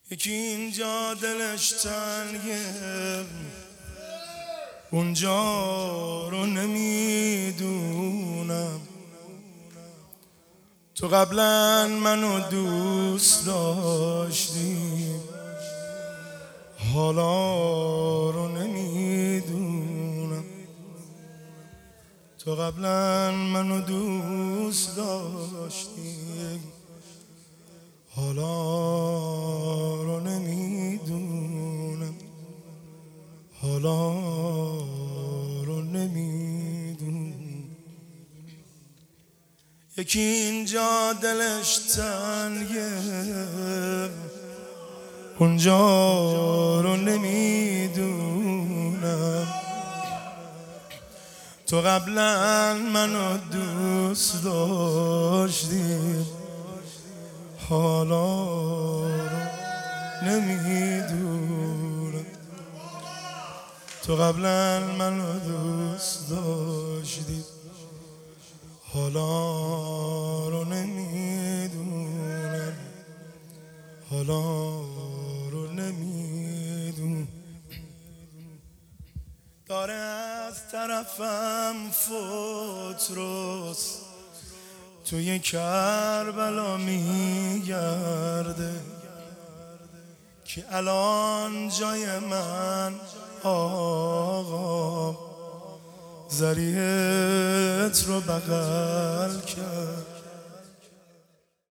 یکی اینجا دلش تنگه اونجا رو نمیدونم. تو قبلا منو دوست داشتی حالا رو نمیدونم. تو قبلا منو دوست داشتی حالا رو نمیدونم. حالا رو نمیدونم. یکی اینجا دلش تنگه اونجا رو نمیدونم. تو قبلا منو دوست داشتی حالا رو نمیدونم. تو قبلا منو دوست داشتی حالا رو نمیدونم. حالا رو نمیدونم. داره از طرفم فوت روست توی کربلا میگرده که الان جای من آقا زریعت رو بغل کرد.